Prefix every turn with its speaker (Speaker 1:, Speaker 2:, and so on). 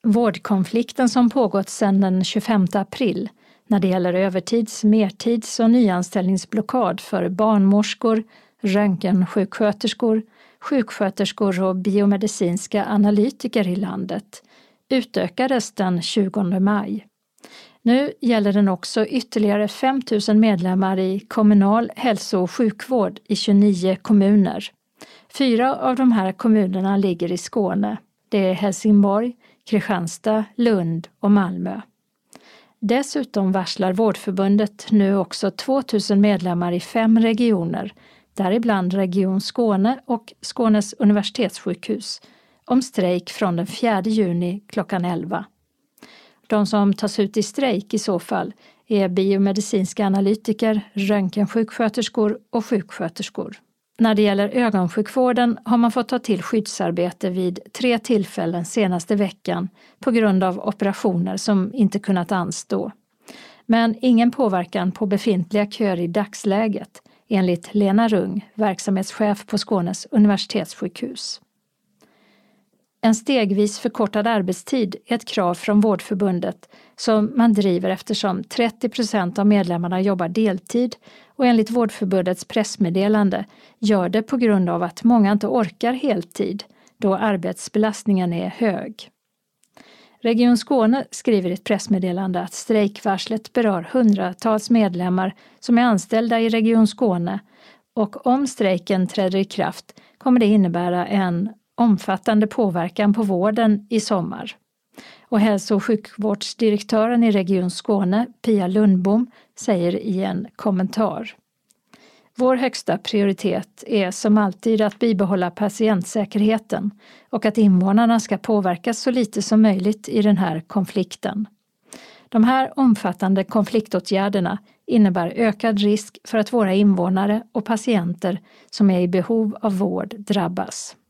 Speaker 1: Vårdkonflikten som pågått sedan den 25 april när det gäller övertids-, mertids- och nyanställningsblockad för barnmorskor, röntgensjuksköterskor, sjuksköterskor och biomedicinska analytiker i landet utökades den 20 maj. Nu gäller den också ytterligare 5 000 medlemmar i kommunal hälso- och sjukvård i 29 kommuner. 4 av de här kommunerna ligger i Skåne. Det är Helsingborg, Kristianstad, Lund och Malmö. Dessutom varslar Vårdförbundet nu också 2 000 medlemmar i 5 regioner, däribland Region Skåne och Skånes universitetssjukhus, om strejk från den 4 juni klockan 11. De som tas ut i strejk i så fall är biomedicinska analytiker, röntgensjuksköterskor och sjuksköterskor. När det gäller ögonsjukvården har man fått ta till skyddsarbete vid 3 tillfällen senaste veckan på grund av operationer som inte kunnat anstå. Men ingen påverkan på befintliga köer i dagsläget, enligt Lena Rung, verksamhetschef på Skånes universitetssjukhus. En stegvis förkortad arbetstid är ett krav från Vårdförbundet som man driver eftersom 30% av medlemmarna jobbar deltid och enligt Vårdförbundets pressmeddelande gör det på grund av att många inte orkar heltid då arbetsbelastningen är hög. Region Skåne skriver i ett pressmeddelande att strejkvarslet berör hundratals medlemmar som är anställda i Region Skåne och om strejken träder i kraft kommer det innebära en omfattande påverkan på vården i sommar. Och hälso- och sjukvårdsdirektören i Region Skåne, Pia Lundbom, säger i en kommentar: Vår högsta prioritet är som alltid att bibehålla patientsäkerheten och att invånarna ska påverkas så lite som möjligt i den här konflikten. De här omfattande konfliktåtgärderna innebär ökad risk för att våra invånare och patienter som är i behov av vård drabbas.